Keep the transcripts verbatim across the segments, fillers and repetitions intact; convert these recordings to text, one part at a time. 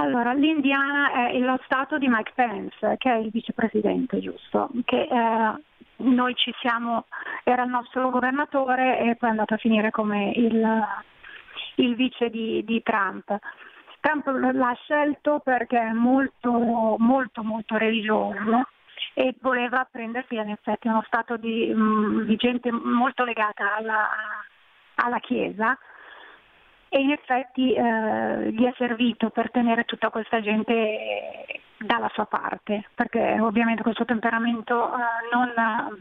Allora, l'Indiana è lo stato di Mike Pence, che è il vicepresidente, giusto? Che eh, noi ci siamo, era il nostro governatore e poi è andato a finire come il, il vice di, di Trump. Trump l'ha scelto perché è molto, molto, molto religioso e voleva prendersi in effetti uno stato di, di gente molto legata alla, alla Chiesa. E in effetti eh, gli è servito per tenere tutta questa gente dalla sua parte, perché ovviamente questo temperamento eh, non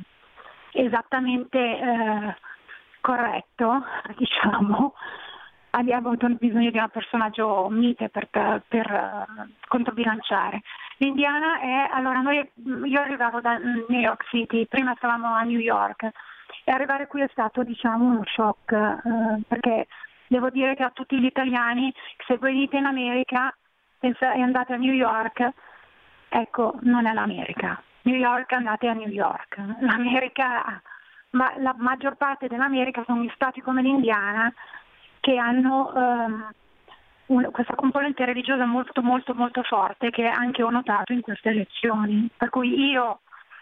esattamente eh, corretto, diciamo, abbiamo avuto bisogno di un personaggio mite per, per, per uh, controbilanciare. L'Indiana è, allora noi, io arrivavo da New York City, prima stavamo a New York, e arrivare qui è stato, diciamo, uno shock, eh, perché devo dire che a tutti gli italiani, se venite in America e andate a New York, ecco, non è l'America. New York, andate a New York. L'America, ma la maggior parte dell'America sono gli stati come l'Indiana che hanno um, un, questa componente religiosa molto molto molto forte, che anche ho notato in queste elezioni. Per cui io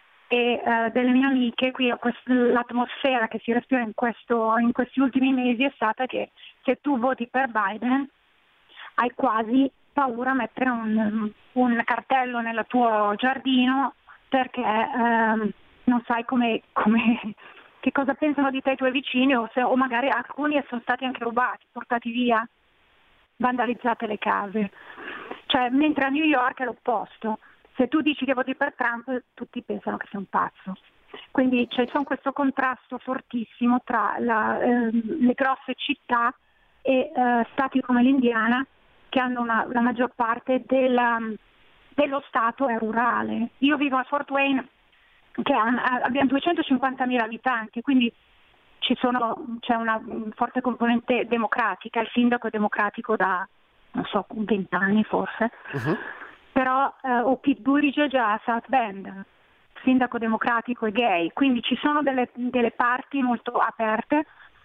e uh, delle mie amiche qui, quest- l'atmosfera che si respira in, questo, in questi ultimi mesi è stata che se tu voti per Biden hai quasi paura a mettere un, un cartello nel tuo giardino perché um, non sai come, come, che cosa pensano di te i tuoi vicini, o, se, o magari alcuni sono stati anche rubati, portati via, vandalizzate le case. Cioè, mentre a New York è l'opposto. Se tu dici che voti per Trump, tutti pensano che sei un pazzo. Quindi c'è questo contrasto fortissimo tra la, eh, le grosse città e eh, stati come l'Indiana, che hanno una, la maggior parte della, dello stato è rurale. Io vivo a Fort Wayne, che ha, abbiamo duecentocinquantamila abitanti, quindi ci sono, c'è una forte componente democratica. Il sindaco è democratico da, non so, venti anni forse. Uh-huh. Però eh, o Pete Buttigieg a South Bend, sindaco democratico e gay, quindi ci sono delle, delle parti molto aperte,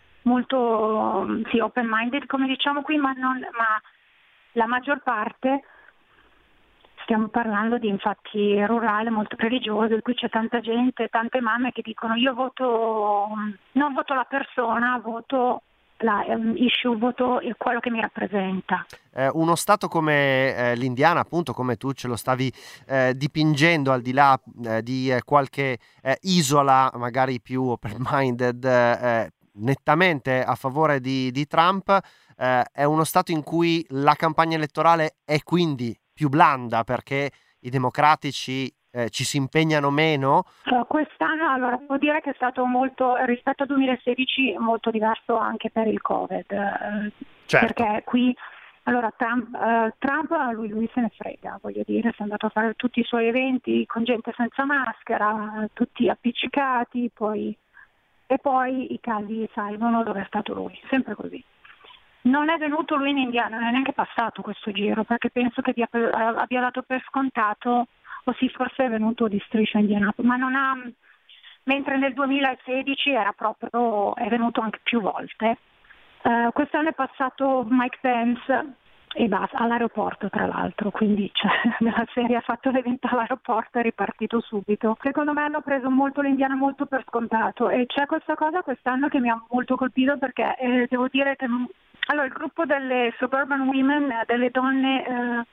molto sì, open-minded come diciamo qui, ma, non, ma la maggior parte, stiamo parlando di infatti rurale, molto religioso, in cui c'è tanta gente, tante mamme che dicono io voto, non voto la persona, voto la um, issue, voto quello che mi rappresenta. Eh, uno stato come eh, l'Indiana, appunto, come tu ce lo stavi eh, dipingendo, al di là eh, di eh, qualche eh, isola magari più open-minded, eh, nettamente a favore di, di Trump, eh, è uno stato in cui la campagna elettorale è quindi più blanda, perché i democratici eh, ci si impegnano meno. Uh, quest'anno allora devo dire che è stato molto, rispetto al duemilasedici, molto diverso anche per il Covid, eh, certo. Perché qui allora Trump, uh, Trump lui, lui se ne frega, voglio dire, si è andato a fare tutti i suoi eventi con gente senza maschera, tutti appiccicati, poi e poi i casi salgono dove è stato lui, sempre così. Non è venuto lui in Indiana, non è neanche passato questo giro, perché penso che abbia, abbia dato per scontato, o sì, forse è venuto di striscia Indianapolis, ma non ha, mentre nel duemilasedici era proprio, è venuto anche più volte. Uh, quest'anno è passato Mike Pence e basta, all'aeroporto tra l'altro, quindi cioè, nella serie ha fatto l'evento all'aeroporto e è ripartito subito. Secondo me hanno preso molto l'Indiana molto per scontato, e c'è questa cosa quest'anno che mi ha molto colpito, perché eh, devo dire che allora il gruppo delle suburban women, delle donne eh,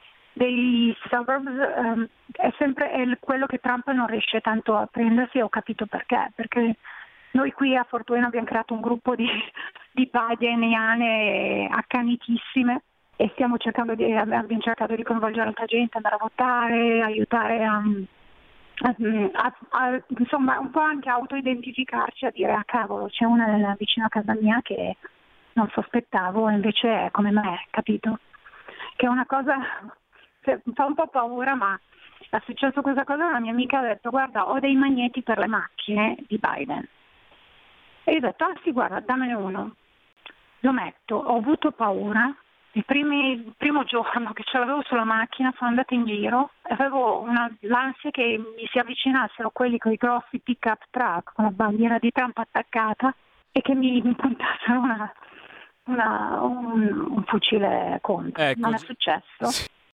dei suburbs, eh, è sempre è quello che Trump non riesce tanto a prendersi, e ho capito perché, perché noi qui a Fort Wayne abbiamo creato un gruppo di, di bideniane accanitissime, e stiamo cercando di, abbiamo cercato di coinvolgere altra gente, andare a votare, aiutare a, a, a, a insomma un po' anche a autoidentificarci, a dire ah cavolo, c'è una vicino a casa mia che non sospettavo e invece è come me, capito? Che è una cosa, fa un po' paura, ma è successo questa cosa, una mia amica ha detto guarda, ho dei magneti per le macchine di Biden. E io ho detto, ah sì, guarda, dammene uno. Lo metto, ho avuto paura. Il, primi, il primo giorno che ce l'avevo sulla macchina sono andata in giro, avevo una, l'ansia che mi si avvicinassero quelli con i grossi pick-up truck con la bandiera di Trump attaccata e che mi puntassero una, una- un, un fucile Colt. Ecco, Non è gi- successo. sì.